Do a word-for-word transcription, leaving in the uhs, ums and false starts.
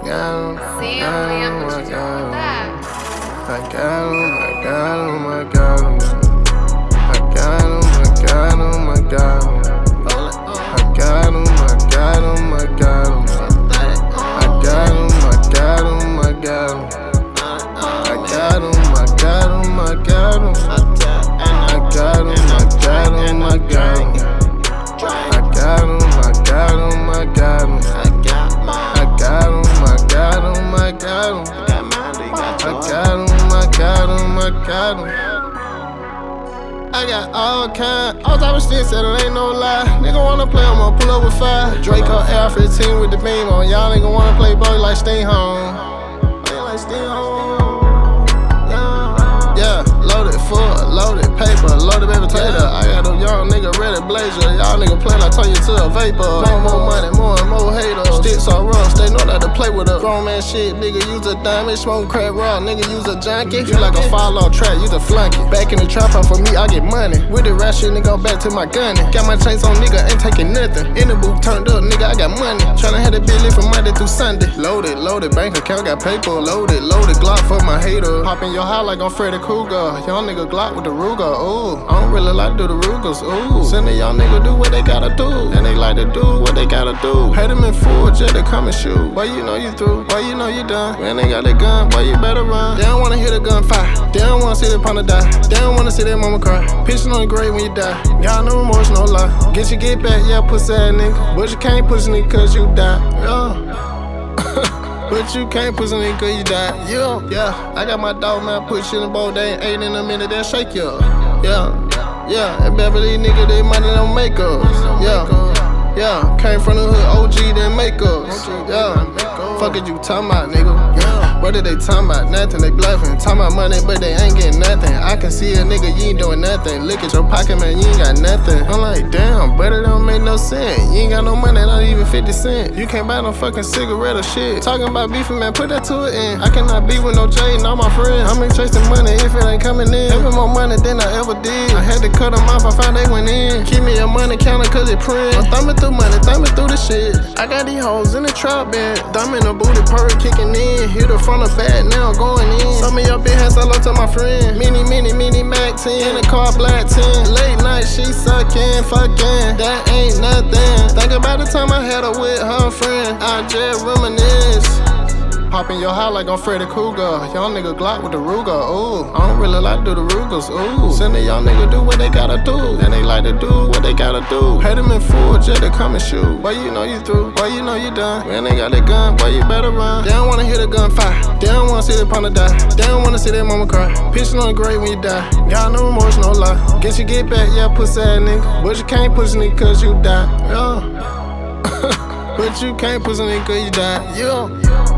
got him, See, I Liam, what got you him, doing with that? I got him, I got him, I got him. I got him, I got him, I got him. I got him, I got him, I got him. I got him, I got him, I got him. I got him, I got him, I got him. I got him, I got him, I got him. I got him, I got him, I got him. I got him, I got him, I got him. I got him, I got him, I got him. I got all kind, all type of shit, said it ain't no lie. Nigga wanna play, I'ma pull up with five. Draco R fifteen with the beam on. Y'all nigga wanna play boy like stay home. Play like stay home. Yeah, yeah, loaded full, loaded paper, loaded baby potato. I got a young nigga ready blazer. Y'all nigga play like turn you to a vapor. More, more money, more and more haters. Sticks are rough, they know not to play with a grown man shit. Nigga use a diamond, smoke crack raw. Nigga use a junkie. You like a follow track, use a flunky. Back in the trap house for me, I get money. With the rap shit, nigga, go back to my gunning. Got my chains on, nigga, ain't taking nothing. In the booth turned up, nigga, I got money. Tryna have the bill lit from Monday through Sunday. Loaded, loaded, bank account got paper. Loaded, loaded, Glock for my hater. Hop in your house like I'm Freddy Krueger. Young nigga Glock with the Ruger, ooh. I don't really like to do the Rugers, ooh. Send the young nigga do what they gotta do. And they like to do what they gotta do. Pay them in full, just to come and shoot. Boy, you know you through, boy, you know you done. When they got the gun, boy, you better run. They don't wanna hear the gun fire. They don't wanna see their partner die. They don't wanna see their mama cry. Pissing on the grave when you die. Got no remorse, no lie. Get you get back, yeah, pussy ass nigga. But you can't push a nigga cause you died. Yeah. But you can't push a nigga cause you died. Yeah, yeah. I got my dog, man, put shit in the bowl. They ain't eight in a minute, they'll shake you up. Yeah, yeah. And Beverly nigga, they money don't make us. Yeah, yeah. Came from the hood, O G, then make us. Yeah. Fuck it, you talking about, nigga. Yeah. What are they talking about? Nothing, they bluffing. Talking about money, but they ain't getting nothing. I can see a nigga, you ain't doing nothing. Look at your pocket, man, you ain't got nothing. I'm like, damn, but it don't make no sense. You ain't got no money, not even fifty cents. You can't buy no fucking cigarette or shit. Talking about beefing, man, put that to an end. I cannot be with no J and all my friends. I'm chasing money if it ain't coming in. Having more money than I ever did. I had to cut them off, I found they went in. Keep me a money counter cause it print. I'm thumbing through money, thumbing through the shit. I got these hoes in the trap bed. Thumbing the booty, purr kicking in. Hit her from the back, now I'm going in. Some of your bitch has hello to my friend. Mini, mini, mini Mac ten. In the car, black ten. Late night, she sucking, fucking. That ain't nothing. Think about the time I had her with her friend. I just reminisce. Hop in your house like I'm Freddy Krueger. Young nigga Glock with the Ruger, ooh. I don't really like to do the Rugers, ooh. Send the young nigga do what they gotta do. And they like to do what they gotta do. Pay them in full, just to come and shoot. Boy, you know you through, boy, you know you done. When they got that gun, boy, you better run. They don't wanna hear the gun fire. They don't wanna see their partner die. They don't wanna see their mama cry. Pissing on the grave when you die. Got no remorse, no lie. Get you get back, yeah, pussy ass nigga. But you can't push a nigga cause you died. Yeah. But you can't push a nigga cause you died. Yeah.